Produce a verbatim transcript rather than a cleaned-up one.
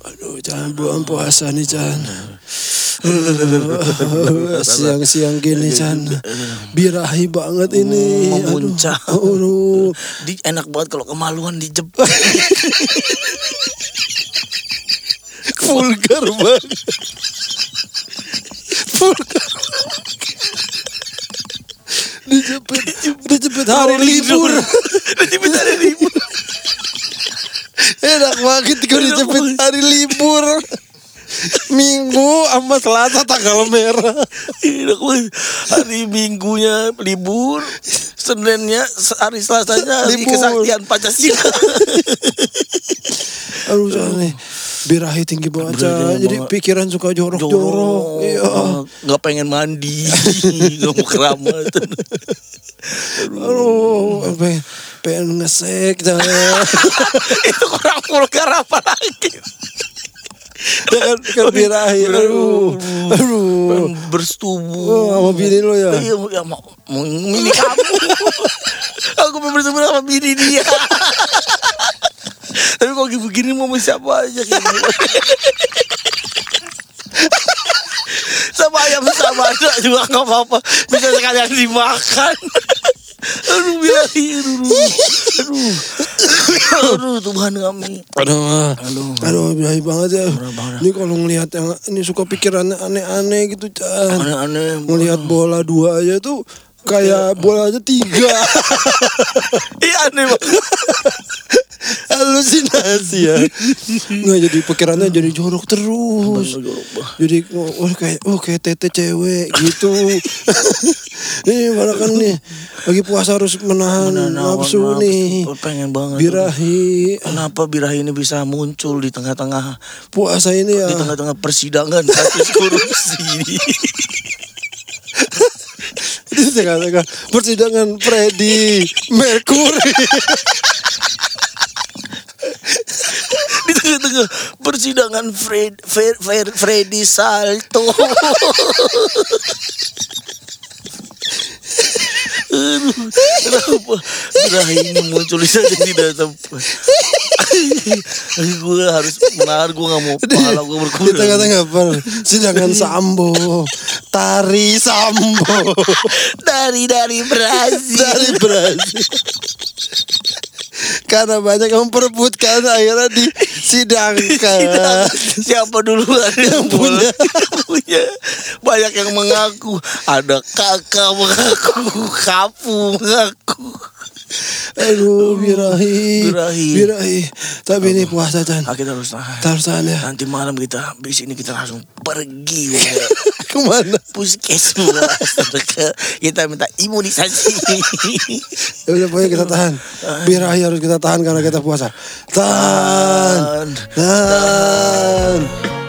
Aduh, jangan buang puasa nih Chan. Siang-siang gini Chan, birahi banget ini. Memuncak. Aduh, Di, enak banget kalau kemaluan dijebak. vulgar banget. Vulgar. Dijepit, dijepit hari libur. Dijepit hari libur. Enak banget kalau dijepit hari libur. Minggu sama Selasa tanggal merah. Enak banget. Hari Minggunya libur, Seninnya hari Selasanya hari Libur. kesaktian Pancasila. Aduh Chan nih, birahi tinggi banget Chan. Jadi pikiran suka jorok-jorok. Iya. Nggak pengen mandi, nggak mau keramat. Aduh, pengen, pengen ngesek Chan. Itu kurang vulgar apa lagi? Kan, kan birahi. Aduh, aduh. Bersetubuh. Oh, sama bini lo ya? Iya, ya, mau mau mini kamu. Aku mau bersetubuh sama bini dia. Tapi kalau begini mau sama siapa aja kayak gini. Sama ayam sama ada juga nggak apa-apa. Bisa sekalian dimakan. Aduh birahi, aduh, aduh, aduh Tuhan kami. Aduh, Aduh, aduh birahi banget ya. Parah-parah. Ini kalau ngelihat yang ini suka pikirannya aneh-aneh gitu Chan. Aneh-aneh. Ngelihat bola dua aja tuh kayak bolanya tiga. Iya aneh banget. Halusinasi ya. Nggak, jadi pikirannya jadi jorok terus. Jadi oh kayak oh kayak tete cewek gitu. Ini malah kan nih lagi puasa harus menahan, Menahan nafsu nafsu. nih. Pengen banget. Birahi Kenapa birahi ini bisa muncul di tengah-tengah puasa ini ya. di tengah-tengah persidangan kasus korupsi? Di tengah-tengah persidangan Freddy Mercury. Di tengah-tengah persidangan Fred, Fred, Fred, Freddy Salto. Aduh, kenapa birahi ini muncul saja tidak tempat? Gue harus menahan, gue gak mau pahala gue Di berkurang. tengah-tengah persidangan Sambo, tari Sambo Dari dari Brazil. dari Brazil. Karena banyak yang memperebutkan akhirnya disidangkan. Siapa duluan yang punya? punya banyak yang mengaku, ada kakak mengaku, kapu mengaku. Aduh birahi, Birahi. birahi. Tapi ini puasa Chan. Ah, kita harus tahan. Kita harus tahan ya. Nanti malam kita habis ini kita langsung pergi ya. Kemana? Puskesmas. Kita minta imunisasi. Ya udah pokoknya kita tahan. Birahi harus kita tahan karena kita puasa. Tahan, Dan tahan.